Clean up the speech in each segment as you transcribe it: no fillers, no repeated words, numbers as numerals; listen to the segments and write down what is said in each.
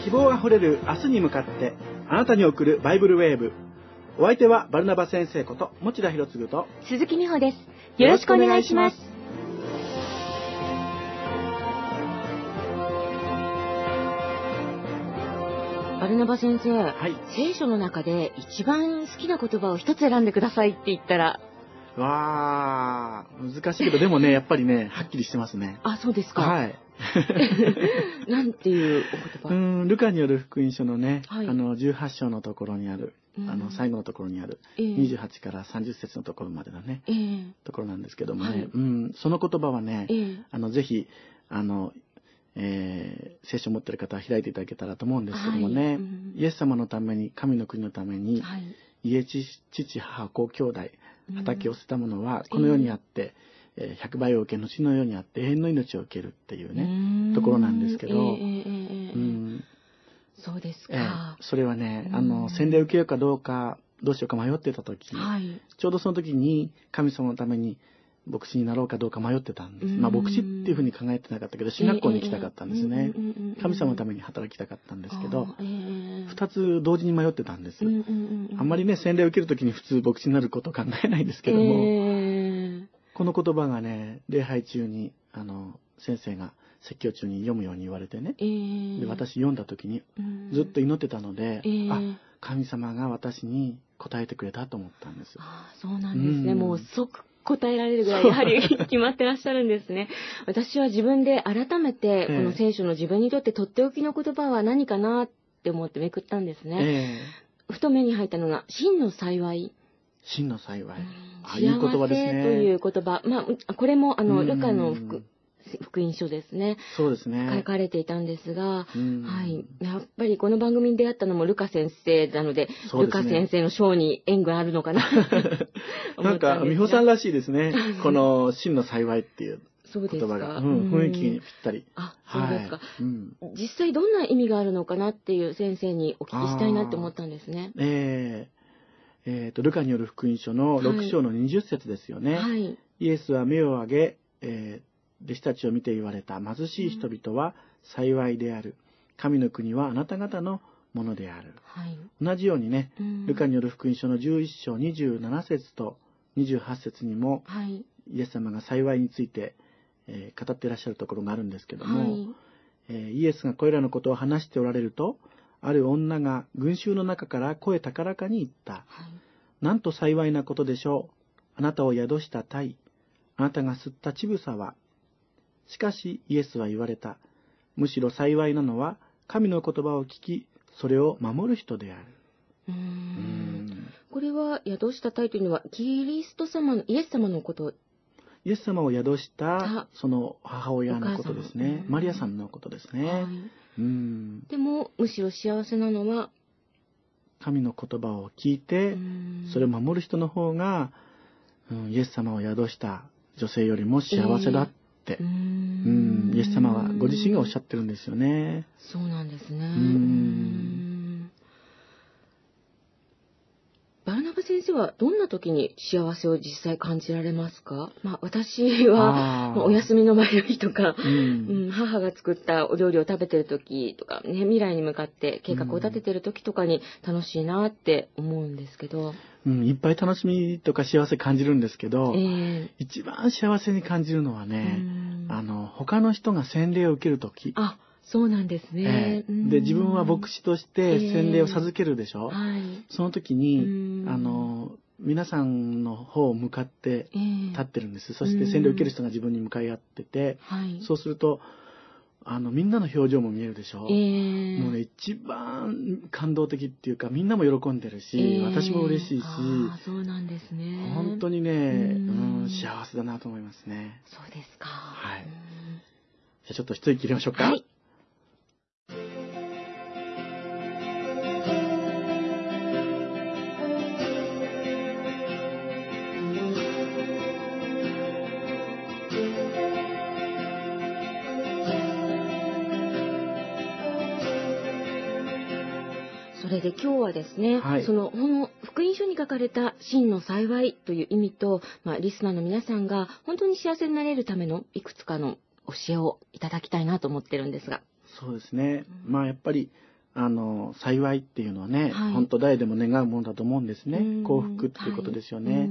希望あふれる明日に向かってあなたに送るバイブルウェーブ。お相手はバルナバ先生こと持田博次と鈴木美穂です。よろしくお願いします。バルナバ先生、 はい、 聖書の中で一番好きな言葉を一つ選んでくださいって言ったら。 わー、難しいけどでもね、やっぱりね、はっきりしてますね。 あ、そうですか。 はい。 なんていうお言葉。 ルカによる福音書のね、 はい、 18章のところにある、最後のところにある、28から30節のところまでのね、ところなんですけどもね、はい、その言葉はね、ぜひ聖書を持っている方は開いていただけたらと思うんですけどもね、はい、イエス様のために、神の国のために、はい、家、父、母、子、兄弟、畑を捨てた者はこの世にあって、100倍を受け、後の世にあって永遠の命を受けるっていうね、ところなんですけど、 そうですか。 それはね、洗礼を受けようかどうか、どうしようか迷ってた時、はい、ちょうどその時に神様のために牧師になろうかどうか迷ってたんです。牧師っていうふうに考えてなかったけど、進学校に行きたかったんですね。神様のために働きたかったんですけど、二つ同時に迷ってたんです。あんまりね、洗礼を受ける時に普通牧師になることを考えないんですけども、この言葉がね、礼拝中に先生が説教中に読むように言われてね、で私読んだ時にずっと祈ってたので、神様が私に答えてくれたと思ったんです。 そうなんですね。もう即答えられるぐらいやはり決まってらっしゃるんですね。私は自分で改めてこの聖書の自分にとってとっておきの言葉は何かなって思ってめくったんですね。ふと目に入ったのが真の幸い。 真の幸い。 いい言葉ですね。幸せという言葉。これもルカの福音書ですね。 そうですね。 書かれていたんですが、はい。やっぱりこの番組に出会ったのもルカ先生なので、ルカ先生の章に縁があるのかな。 なんか、美穂さんらしいですね。この真の幸いっていう言葉が。雰囲気にぴったり。 あ、そうですか。実際どんな意味があるのかなっていう先生にお聞きしたいなって思ったんですね。 ルカによる福音書の6章の20節ですよね。はい、イエスは目を上げ、弟子たちを見て言われた。貧しい人々は幸いである。神の国はあなた方のものである。はい、同じようにね、ルカによる福音書の11章27節と28節にも、はい、イエス様が幸いについて、語っていらっしゃるところがあるんですけども、はい、イエスがこれらのことを話しておられると、ある女が群衆の中から声高らかに言った。はい、なんと幸いなことでしょう。あなたを宿した鯛、あなたが吸った乳房は。しかしイエスは言われた。むしろ幸いなのは神の言葉を聞き、それを守る人である。 これは宿した鯛というのはキリスト様のイエス様のこと。 イエス様を宿したその母親のことですね。マリアさんのことですね。はい、 でもむしろ幸せなのは神の言葉を聞いてそれを守る人の方が、イエス様を宿した女性よりも幸せだって、イエス様はご自身がおっしゃってるんですよね。 そうなんですね。バルナバ先生はどんな時に幸せを実際感じられますか？私はお休みの前の日とか、母が作ったお料理を食べてる時とか、ね、未来に向かって計画を立ててる時とかに楽しいなって思うんですけど、 いっぱい楽しみとか幸せ感じるんですけど、一番幸せに感じるのはね、他の人が洗礼を受ける時。 そうなんですね。 で、自分は牧師として洗礼を授けるでしょ。その時に、皆さんの方を向かって立ってるんです。そして洗礼を受ける人が自分に向かい合ってて、そうすると、みんなの表情も見えるでしょ。もうね、一番感動的っていうか、みんなも喜んでるし、私も嬉しいし、 そうなんですね。 本当にね、幸せだなと思いますね。 そうですか。 はい。じゃあちょっと一息入れましょうか。はい。 それで今日はですね、その福音書に書かれた真の幸いという意味と、リスナーの皆さんが本当に幸せになれるためのいくつかの教えをいただきたいなと思ってるんですが。 そうですね。やっぱり幸いっていうのはね、本当誰でも願うものだと思うんですね。幸福っていうことですよね。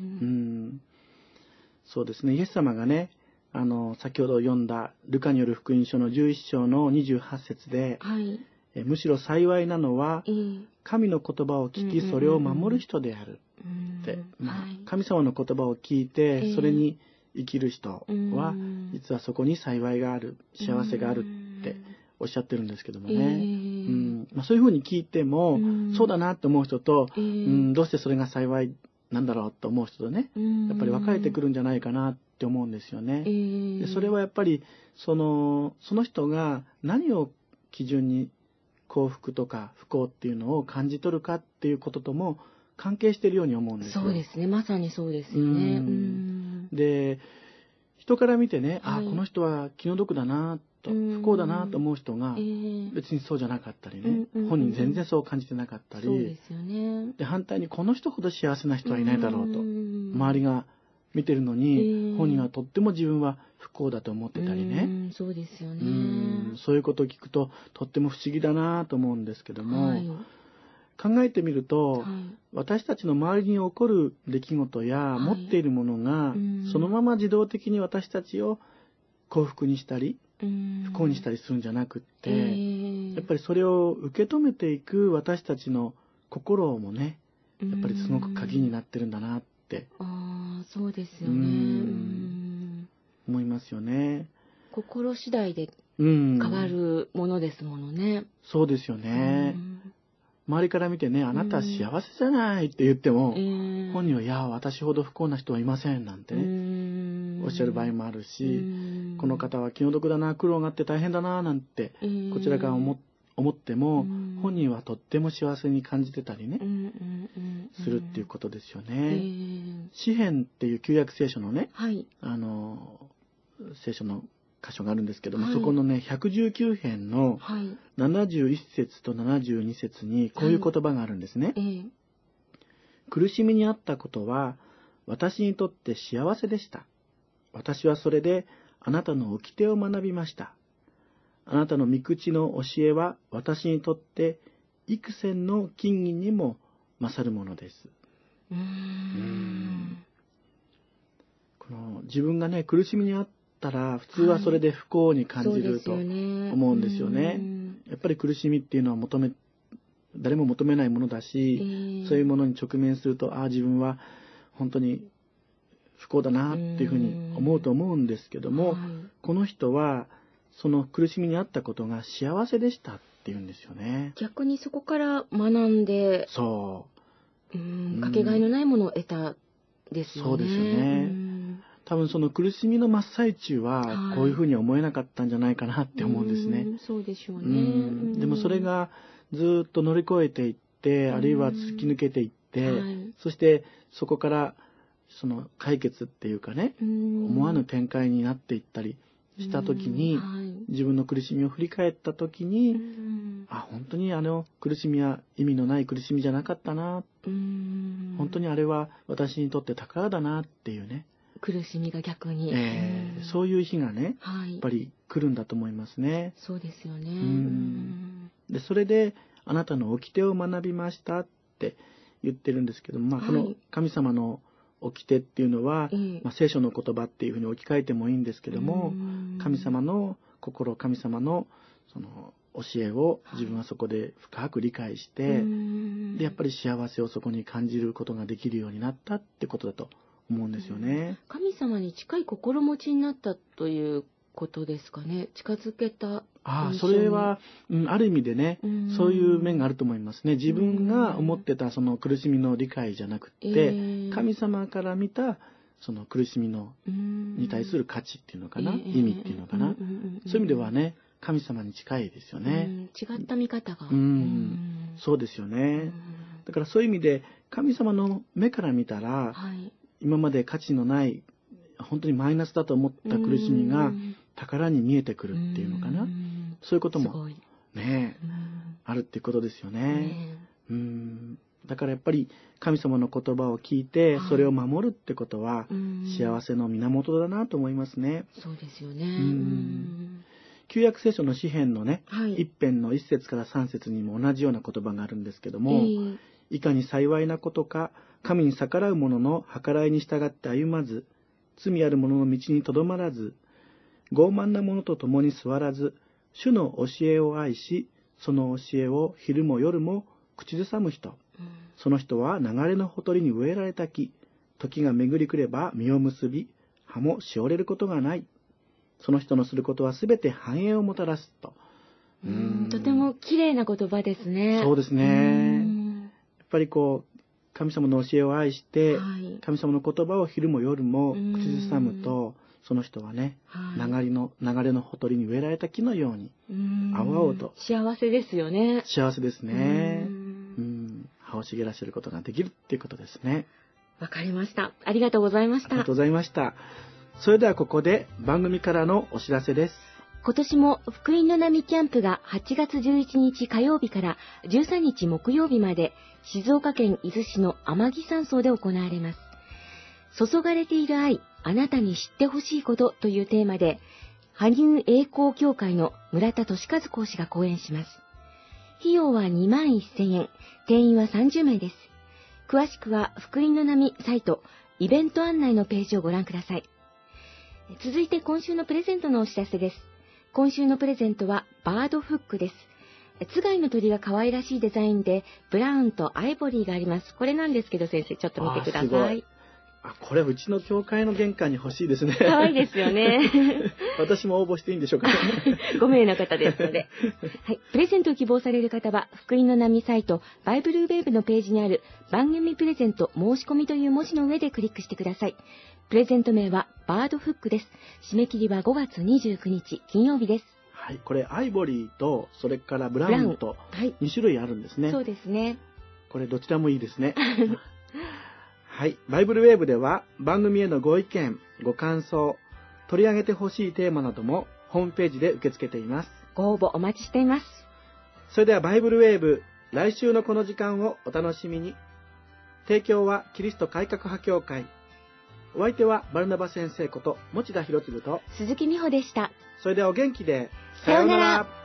そうですね。イエス様がね、先ほど読んだルカによる福音書の11章の28節で、むしろ幸いなのは、神の言葉を聞きそれを守る人であるって、神様の言葉を聞いてそれに生きる人は、実はそこに幸いがある、幸せがあるっておっしゃってるんですけどもね。そういうふうに聞いても、そうだなって思う人と、どうしてそれが幸いなんだろうと思う人とね、やっぱり分かれてくるんじゃないかなって思うんですよね。でそれはやっぱりその人が何を基準に幸福とか不幸っていうのを感じ取るかっていうこととも関係しているように思うんですよ。 そうですね。まさにそうですよね。 で、人から見てね、この人は気の毒だなと、不幸だなと思う人が、別にそうじゃなかったりね、本人全然そう感じてなかったり、 そうですよね。 で、反対にこの人ほど幸せな人はいないだろうと、周りが見てるのに、本人はとっても自分は不幸だと思ってたりね。 そうですよね。 そういうことを聞くと、とっても不思議だなと思うんですけども、考えてみると、私たちの周りに起こる出来事や持っているものが、そのまま自動的に私たちを幸福にしたり不幸にしたりするんじゃなくって、やっぱりそれを受け止めていく私たちの心もね、やっぱりすごく鍵になってるんだなってそうですよね。 思いますよね。 心次第で変わるものですものね。 そうですよね。周りから見てね、あなたは幸せじゃないって言っても、本人は、いや、私ほど不幸な人はいませんなんてね、おっしゃる場合もあるし、この方は気の毒だな、苦労があって大変だな、なんて、こちらから思っても、本人はとっても幸せに感じてたりね、するっていうことですよね。詩編っていう旧約聖書のね、聖書の箇所があるんですけども、そこのね、119編の71節と72節にこういう言葉があるんですね。苦しみにあったことは私にとって幸せでした。私はそれであなたの掟を学びました。あなたの御口の教えは私にとって幾千の金銀にも勝るものです。この自分がね、苦しみにあったら普通はそれで不幸に感じると思うんですよね。やっぱり苦しみっていうのは誰も求めないものだし、そういうものに直面すると、自分は本当に不幸だなっていうふうに思うと思うんですけども、この人はその苦しみにあったことが幸せでしたっていうんですよね。 逆にそこから学んで、かけがえのないものを得たですよね。 そうですよね。多分その苦しみの真っ最中はこういうふうには思えなかったんじゃないかなって思うんですね。 そうでしょうね。 でもそれがずっと乗り越えていって、あるいは突き抜けていって、そしてそこからその解決っていうかね、思わぬ展開になっていったりした時に、自分の苦しみを振り返った時に、本当に苦しみは意味のない苦しみじゃなかったな、本当にあれは私にとって宝だなっていうね、 苦しみが逆に、 そういう日がね、やっぱり来るんだと思いますね。 そうですよね。 でそれであなたの掟を学びましたって言ってるんですけども、この神様の掟っていうのは、聖書の言葉っていうふうに置き換えてもいいんですけども、神様の心、神様のその教えを自分はそこで深く理解して、でやっぱり幸せをそこに感じることができるようになったってことだと思うんですよね。 神様に近い心持ちになったということですかね。近づけた。 それは、ある意味でね、そういう面があると思いますね。自分が思ってたその苦しみの理解じゃなくて、神様から見たその苦しみに対する価値っていうのかな、意味っていうのかな、そういう意味ではね、神様に近いですよね。 違った見方が。 そうですよね。だからそういう意味で神様の目から見たら、今まで価値のない本当にマイナスだと思った苦しみが宝に見えてくるっていうのかな、そういうこともね、あるっていうことですよね。だからやっぱり神様の言葉を聞いてそれを守るってことは幸せの源だなと思いますね。 そうですよね。 旧約聖書の詩編のね、一編の1節から3節にも同じような言葉があるんですけども、いかに幸いなことか、神に逆らう者の計らいに従って歩まず、罪ある者の道にとどまらず、傲慢な者と共に座らず、主の教えを愛し、その教えを昼も夜も口ずさむ人。その人は流れのほとりに植えられた木。時が巡り来れば実を結び、葉もしおれることがない。その人のすることはすべて繁栄をもたらすと。 とても綺麗な言葉ですね。 そうですね。やっぱり神様の教えを愛して、神様の言葉を昼も夜も口ずさむと、その人はね、流れのほとりに植えられた木のように、青々と。 幸せですよね。 幸せですね。葉を茂らせることができるっていうことですね。 わかりました。ありがとうございました。 ありがとうございました。それではここで番組からのお知らせです。 今年も福音の波キャンプが8月11日火曜日から13日木曜日まで静岡県伊豆市の天城山荘で行われます。注がれている愛、あなたに知ってほしいことというテーマで、羽生栄光協会の村田俊和講師が講演します。費用は21,000円、定員は30名です。詳しくは福音の波サイト、イベント案内のページをご覧ください。続いて今週のプレゼントのお知らせです。今週のプレゼントはバードフックです。つがいの鳥が可愛らしいデザインで、ブラウンとアイボリーがあります。これなんですけど先生、ちょっと見てください。 これうちの教会の玄関に欲しいですね。 可愛いですよね。 私も応募していいんでしょうか。 5名の方ですので。はい。プレゼントを希望される方は、福音の波サイト、バイブルウェーブのページにある番組プレゼント申し込みという文字の上でクリックしてください。プレゼント名はバードフックです。締め切りは5月29日金曜日です。 はい。これアイボリーと、それからブラウンと2種類あるんですね。 そうですね。 これどちらもいいですね。はい。バイブルウェーブでは番組へのご意見、ご感想、取り上げてほしいテーマなどもホームページで受け付けています。 ご応募お待ちしています。 それではバイブルウェーブ、来週のこの時間をお楽しみに。提供はキリスト改革派協会。お相手はバルナバ先生こと持田博次と鈴木美穂でした。 それではお元気で。 さようなら。